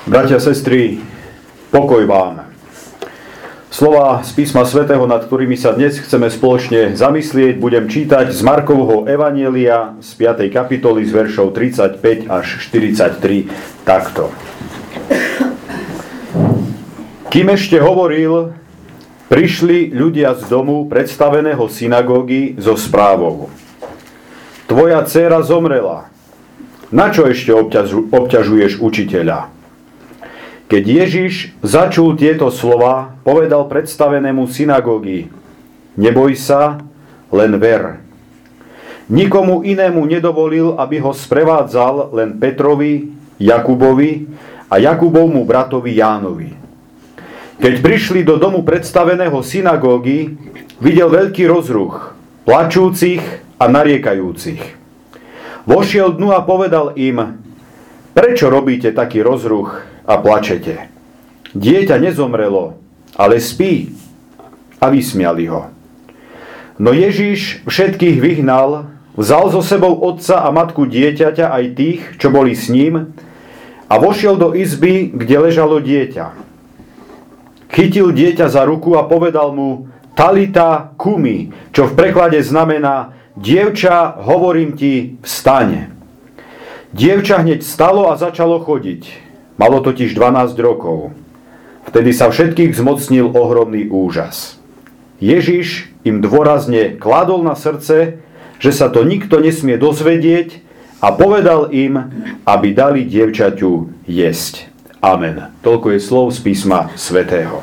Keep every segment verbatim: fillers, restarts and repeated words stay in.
Bratia, sestry, pokoj vám. Slova z písma svätého, nad ktorými sa dnes chceme spoločne zamyslieť, budem čítať z Markovho evanjelia z piatej kapitoly z veršov tridsaťpäť až štyridsaťtri takto. Kým ešte hovoril, prišli ľudia z domu predstaveného synagógy so správou: Tvoja dcéra zomrela. Na čo ešte obťažuješ učiteľa? Keď Ježiš začul tieto slova, povedal predstavenému synagógy: Neboj sa, len ver. Nikomu inému nedovolil, aby ho sprevádzal, len Petrovi, Jakubovi a Jakubovmu bratovi Jánovi. Keď prišli do domu predstaveného synagógy, videl veľký rozruch, plačúcich a nariekajúcich. Vošiel dnu a povedal im: Prečo robíte taký rozruch a plačete? Dieťa nezomrelo, ale spí. A vysmiali ho. No Ježiš všetkých vyhnal, vzal so sebou otca a matku dieťaťa, aj tých, čo boli s ním, a vošiel do izby, kde ležalo dieťa. Chytil dieťa za ruku a povedal mu: Talita kumi, čo v preklade znamená: Dievča, hovorím ti, vstaň. Dievča hneď stalo a začalo chodiť. Malo totiž dvanásť rokov. Vtedy sa všetkých zmocnil ohromný úžas. Ježiš im dôrazne kladol na srdce, že sa to nikto nesmie dozvedieť, a povedal im, aby dali dievčaťu jesť. Amen. Toľko je slov z písma svätého.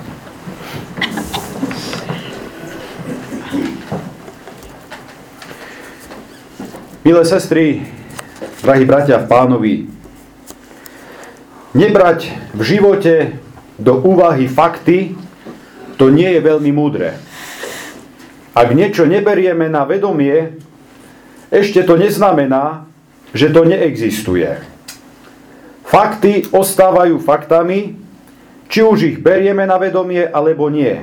Milé sestry, drahí bratia v Pánovi, nebrať v živote do úvahy fakty, to nie je veľmi múdre. Ak niečo neberieme na vedomie, ešte to neznamená, že to neexistuje. Fakty ostávajú faktami, či už ich berieme na vedomie, alebo nie.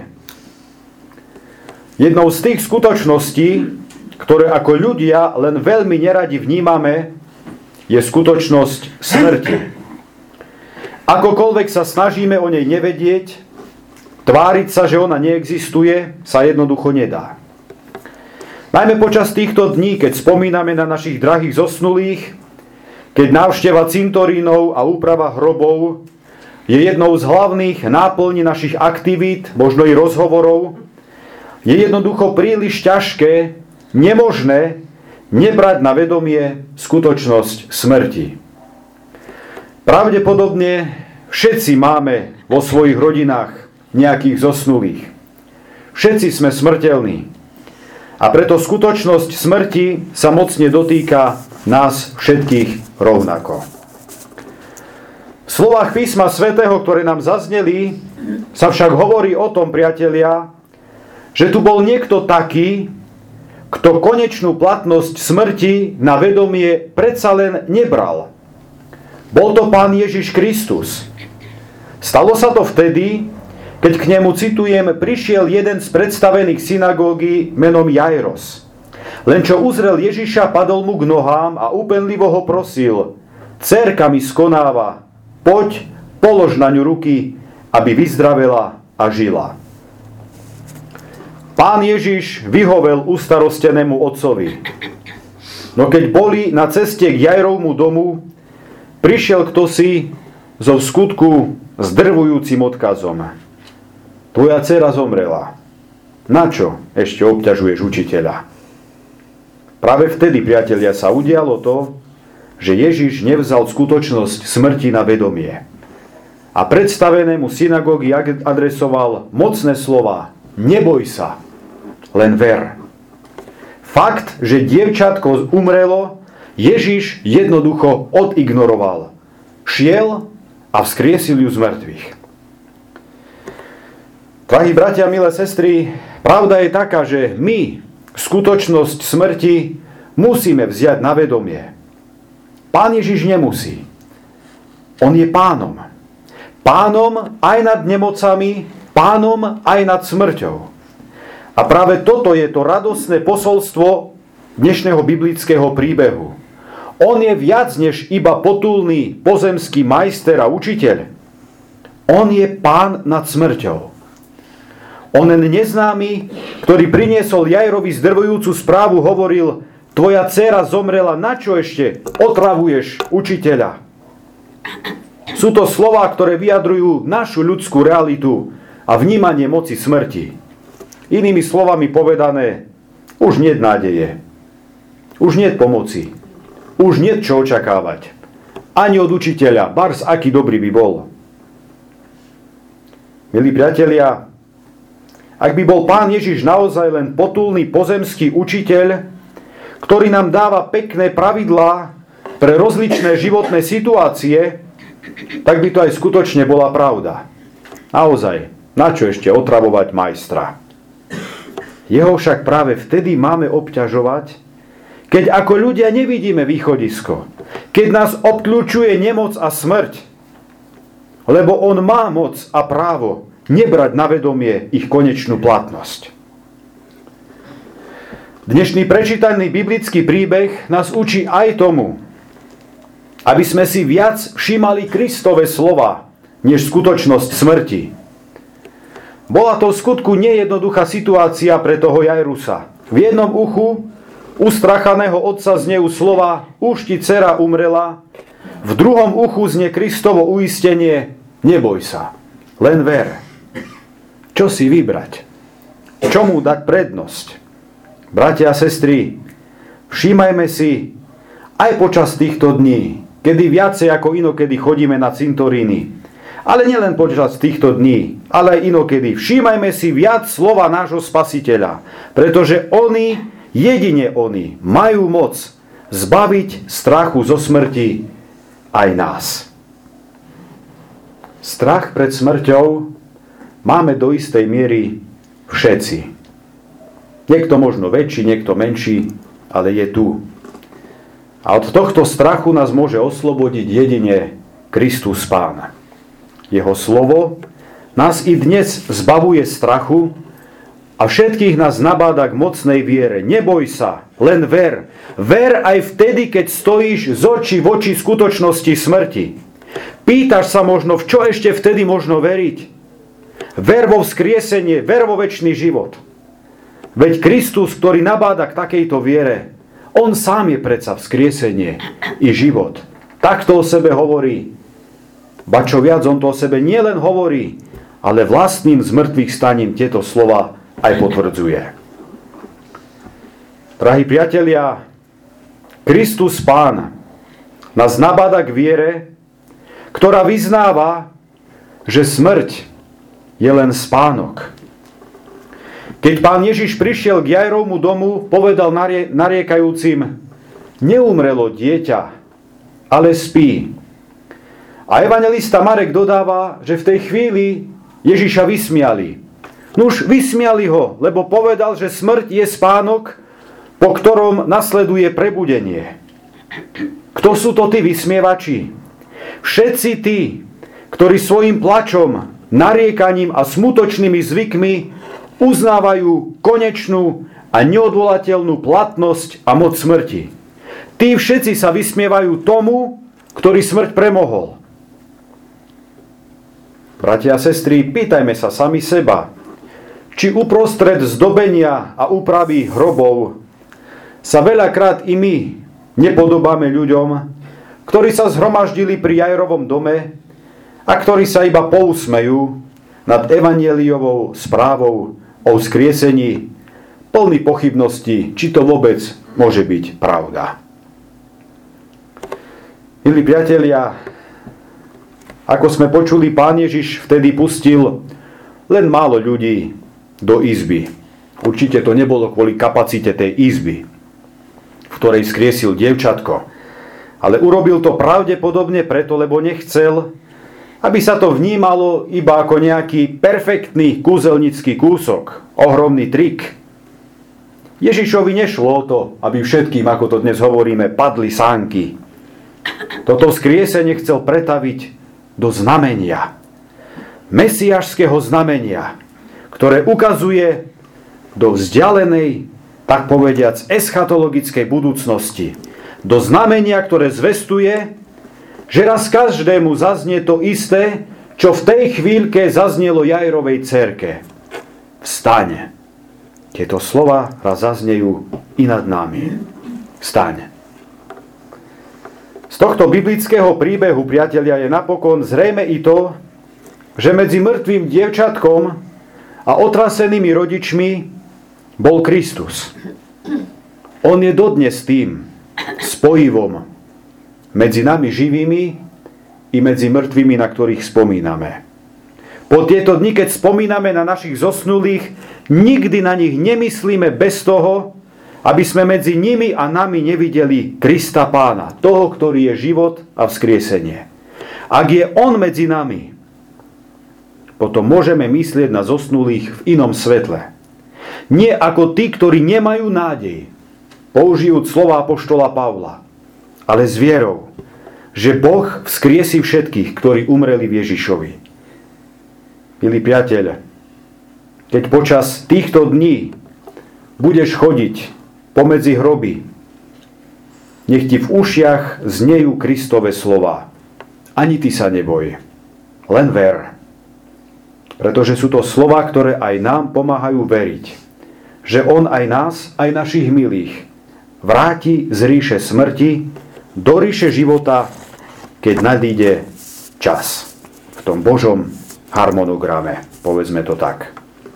Jednou z tých skutočností, ktoré ako ľudia len veľmi neradi vnímame, je skutočnosť smrti. Akokoľvek sa snažíme o nej nevedieť, tváriť sa, že ona neexistuje, sa jednoducho nedá. Najmä počas týchto dní, keď spomíname na našich drahých zosnulých, keď návšteva cintorínov a úprava hrobov je jednou z hlavných náplní našich aktivít, možno i rozhovorov, je jednoducho príliš ťažké, nemožné nebrať na vedomie skutočnosť smrti. Pravdepodobne všetci máme vo svojich rodinách nejakých zosnulých. Všetci sme smrteľní. A preto skutočnosť smrti sa mocne dotýka nás všetkých rovnako. V slovách písma svätého, ktoré nám zazneli, sa však hovorí o tom, priatelia, že tu bol niekto taký, kto konečnú platnosť smrti na vedomie predsa len nebral. Bol to Pán Ježiš Kristus. Stalo sa to vtedy, keď k nemu, citujem, prišiel jeden z predstavených synagógy menom Jairos. Len čo uzrel Ježiša, padol mu k nohám a úpenlivo ho prosil: Dcérka mi skonáva, poď, polož na ňu ruky, aby vyzdravela a žila. Pán Ježiš vyhovel ustarostenému otcovi. No keď boli na ceste k Jairovmu domu, prišiel ktosi so v skutku zdrvujúcim odkazom: Tvoja dcéra zomrela. Na čo ešte obťažuješ učiteľa? Práve vtedy, priatelia, sa udialo to, že Ježiš nevzal skutočnosť smrti na vedomie. A predstavenému synagógy adresoval mocné slova: Neboj sa, len ver. Fakt, že dievčatko umrelo, Ježiš jednoducho odignoroval. Šiel a vzkriesil ju z mŕtvych. Drahí bratia, milé sestry, pravda je taká, že my skutočnosť smrti musíme vziať na vedomie. Pán Ježiš nemusí. On je pánom. Pánom aj nad nemocami, pánom aj nad smrťou. A práve toto je to radosné posolstvo dnešného biblického príbehu. On je viac než iba potulný pozemský majster a učiteľ. On je pán nad smrťou. Onen neznámy, ktorý priniesol Jairovi zdrvujúcu správu, hovoril: tvoja dcéra zomrela, na čo ešte otravuješ učiteľa? Sú to slová, ktoré vyjadrujú našu ľudskú realitu a vnímanie moci smrti. Inými slovami povedané, už niet nádeje. Už niet pomoci. Už niet čo očakávať. Ani od učiteľa, bars aký dobrý by bol. Milí priatelia, ak by bol Pán Ježiš naozaj len potulný pozemský učiteľ, ktorý nám dáva pekné pravidlá pre rozličné životné situácie, tak by to aj skutočne bola pravda. Naozaj, na čo ešte otravovať majstra? Jeho však práve vtedy máme obťažovať, keď ako ľudia nevidíme východisko, keď nás obkľúčuje nemoc a smrť, lebo on má moc a právo nebrať na vedomie ich konečnú platnosť. Dnešný prečítaný biblický príbeh nás učí aj tomu, aby sme si viac všímali Kristove slova, než skutočnosť smrti. Bola to v skutku nejednoduchá situácia pre toho Jairusa. V jednom uchu ustrachaného otca znejú slova: už ti dcera umrela. V druhom uchu znie Kristovo uistenie: neboj sa, len ver. Čo si vybrať? Čomu dať prednosť? Bratia a sestry, všímajme si aj počas týchto dní, kedy viacej ako inokedy chodíme na cintoríny, ale nielen počas týchto dní, ale aj inokedy, všímajme si viac slova nášho Spasiteľa, pretože oni, jedine oni, majú moc zbaviť strachu zo smrti aj nás. Strach pred smrťou máme do istej miery všetci. Niekto možno väčší, niekto menší, ale je tu. A od tohto strachu nás môže oslobodiť jedine Kristus Pán. Jeho slovo nás i dnes zbavuje strachu a všetkých nás nabáda k mocnej viere. Neboj sa, len ver. Ver aj vtedy, keď stojíš z očí v oči skutočnosti smrti. Pýtaš sa možno, v čo ešte vtedy možno veriť? Ver vo vzkriesenie, ver vo večný život. Veď Kristus, ktorý nabáda k takejto viere, on sám je predsa vzkriesenie i život. Takto o sebe hovorí. Ba čo viac, on to o sebe nielen hovorí, ale vlastným zmrtvých staním tieto slova aj potvrdzuje. Drahí priatelia, Kristus Pán nás nabáda k viere, ktorá vyznáva, že smrť je len spánok. Keď Pán Ježiš prišiel k Jairovmu domu, povedal narie, nariekajúcim: neumrelo dieťa, ale spí. A evanjelista Marek dodáva, že v tej chvíli Ježiša vysmiali. Nuž, vysmiali ho, lebo povedal, že smrť je spánok, po ktorom nasleduje prebudenie. Kto sú to tí vysmievači? Všetci tí, ktorí svojim plačom, nariekaním a smutočnými zvykmi uznávajú konečnú a neodvolateľnú platnosť a moc smrti. Tí všetci sa vysmievajú tomu, ktorý smrť premohol. Bratia a sestry, pýtajme sa sami seba, či uprostred zdobenia a úpravy hrobov sa veľakrát i my nepodobáme ľuďom, ktorí sa zhromaždili pri Jairovom dome a ktorí sa iba pousmejú nad evanjeliovou správou o vzkriesení, plný pochybností, či to vôbec môže byť pravda. Milí priatelia, ako sme počuli, Pán Ježiš vtedy pustil len málo ľudí do izby. Určite to nebolo kvôli kapacite tej izby, v ktorej vzkriesil dievčatko, ale urobil to pravdepodobne preto, lebo nechcel, aby sa to vnímalo iba ako nejaký perfektný kúzelnický kúsok, ohromný trik. Ježišovi nešlo o to, aby všetkým, ako to dnes hovoríme, padli sánky. Toto vzkriesenie chcel pretaviť do znamenia. Mesiášskeho znamenia, ktoré ukazuje do vzdialenej, tak povediac, eschatologickej budúcnosti. Do znamenia, ktoré zvestuje, že raz každému zaznie to isté, čo v tej chvíľke zaznelo Jairovej dcérke. Vstaň. Tieto slova raz zaznejú i nad nami. Vstaň. Z tohto biblického príbehu, priatelia, je napokon zrejme i to, že medzi mŕtvým dievčatkom a otrasenými rodičmi bol Kristus. On je dodnes tým spojivom medzi nami živými i medzi mŕtvými, na ktorých spomíname. Po tieto dni, keď spomíname na našich zosnulých, nikdy na nich nemyslíme bez toho, aby sme medzi nimi a nami nevideli Krista Pána, toho, ktorý je život a vzkriesenie. Ak je On medzi nami, potom môžeme myslieť na zosnulých v inom svetle. Nie ako tí, ktorí nemajú nádej, použijúc slova apoštola Pavla, ale s vierou, že Boh vzkriesí všetkých, ktorí umreli v Ježišovi. Milý priateľ, keď počas týchto dní budeš chodiť pomedzi hroby, nech ti v ušiach znejú Kristove slova. Ani ty sa neboj, len ver. Pretože sú to slova, ktoré aj nám pomáhajú veriť, že On aj nás, aj našich milých vráti z ríše smrti do ríše života, keď nadíde čas. V tom Božom harmonograme, povedzme to tak.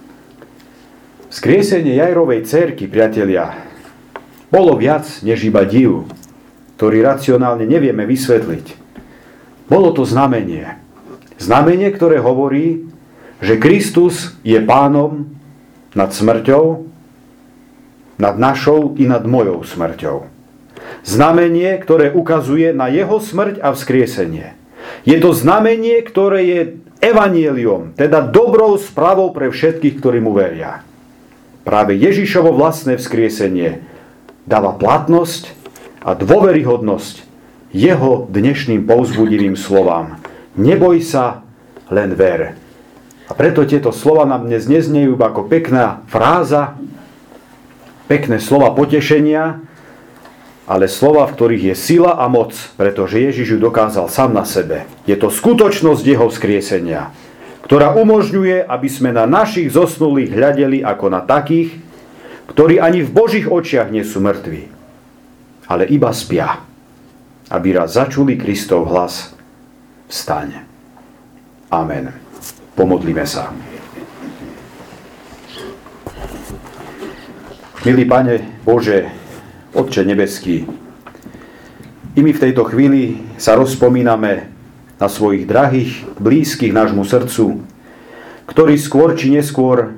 Vzkriesenie Jairovej dcérky, priatelia, bolo viac než iba div, ktorý racionálne nevieme vysvetliť. Bolo to znamenie. Znamenie, ktoré hovorí, že Kristus je pánom nad smrťou, nad našou i nad mojou smrťou. Znamenie, ktoré ukazuje na jeho smrť a vzkriesenie. Je to znamenie, ktoré je evanjeliom, teda dobrou správou pre všetkých, ktorí mu veria. Práve Ježišovo vlastné vzkriesenie dáva platnosť a dôveryhodnosť jeho dnešným povzbudivým slovám. Neboj sa, len ver. A preto tieto slova nám dnes neznejú ako pekná fráza, pekné slova potešenia, ale slova, v ktorých je sila a moc, pretože Ježiš ju dokázal sám na sebe. Je to skutočnosť jeho vzkriesenia, ktorá umožňuje, aby sme na našich zosnulých hľadeli ako na takých, ktorí ani v Božích očiach nie sú mŕtvi, ale iba spia, aby raz začuli Kristov hlas: Vstaň. Amen. Pomodlíme sa. Milý Pane Bože, Otče nebeský, i my v tejto chvíli sa rozpomíname na svojich drahých, blízkych nášmu srdcu, ktorí skôr či neskôr,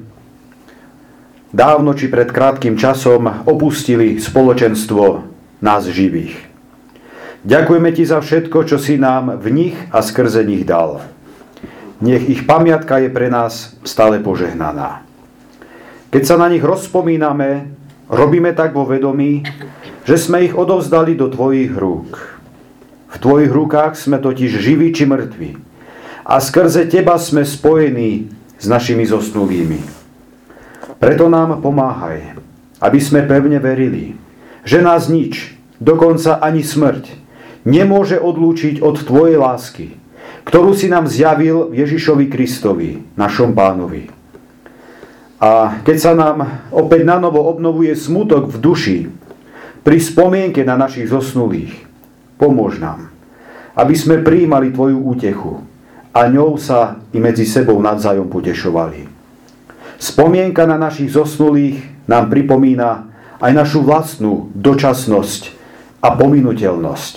dávno či pred krátkym časom opustili spoločenstvo nás živých. Ďakujeme Ti za všetko, čo si nám v nich a skrze nich dal. Nech ich pamiatka je pre nás stále požehnaná. Keď sa na nich rozpomíname, robíme tak vo vedomí, že sme ich odovzdali do Tvojich rúk. V Tvojich rukách sme totiž živí či mŕtvi. A skrze Teba sme spojení s našimi zosnulými. Preto nám pomáhaj, aby sme pevne verili, že nás nič, dokonca ani smrť, nemôže odlúčiť od Tvojej lásky, ktorú si nám zjavil Ježišovi Kristovi, našom Pánovi. A keď sa nám opäť nanovo obnovuje smutok v duši pri spomienke na našich zosnulých, pomôž nám, aby sme prijímali Tvoju útechu a ňou sa i medzi sebou navzájom potešovali. Spomienka na našich zosnulých nám pripomína aj našu vlastnú dočasnosť a pominuteľnosť.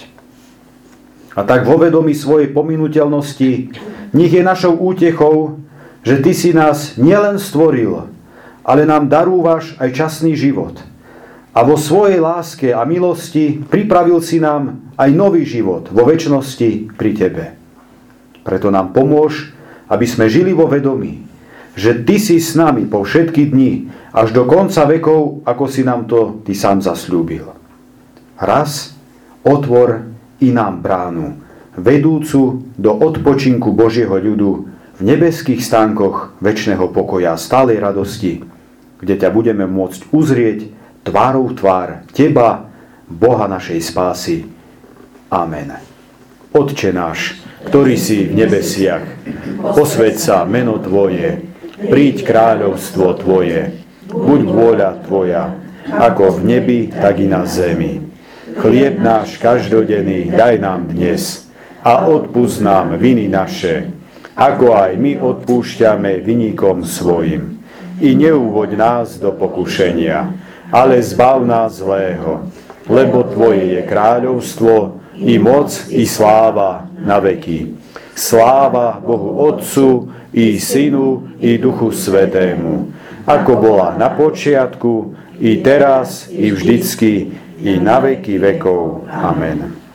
A tak vo vedomí svojej pominuteľnosti nech je našou útechou, že Ty si nás nielen stvoril, ale nám darúvaš aj časný život. A vo svojej láske a milosti pripravil si nám aj nový život vo večnosti pri Tebe. Preto nám pomôž, aby sme žili vo vedomí, že Ty si s nami po všetky dni, až do konca vekov, ako si nám to Ty sám zasľúbil. Raz otvor i nám bránu, vedúcu do odpočinku Božieho ľudu v nebeských stánkoch večného pokoja a stálej radosti, kde ťa budeme môcť uzrieť tvárou v tvár Teba, Boha našej spásy. Amen. Otče náš, ktorý si v nebesiach. Posväť sa meno Tvoje, príď kráľovstvo Tvoje, buď vôľa Tvoja, ako v nebi, tak i na zemi. Chlieb náš každodenný daj nám dnes a odpusť nám viny naše, ako aj my odpúšťame viníkom svojim. I neúvoď nás do pokušenia, ale zbav nás zlého, lebo Tvoje je kráľovstvo, i moc, i sláva na veky. Sláva Bohu Otcu, i Synu, i Duchu Svätému, ako bola na počiatku, i teraz, i vždycky, i na veky vekov. Amen.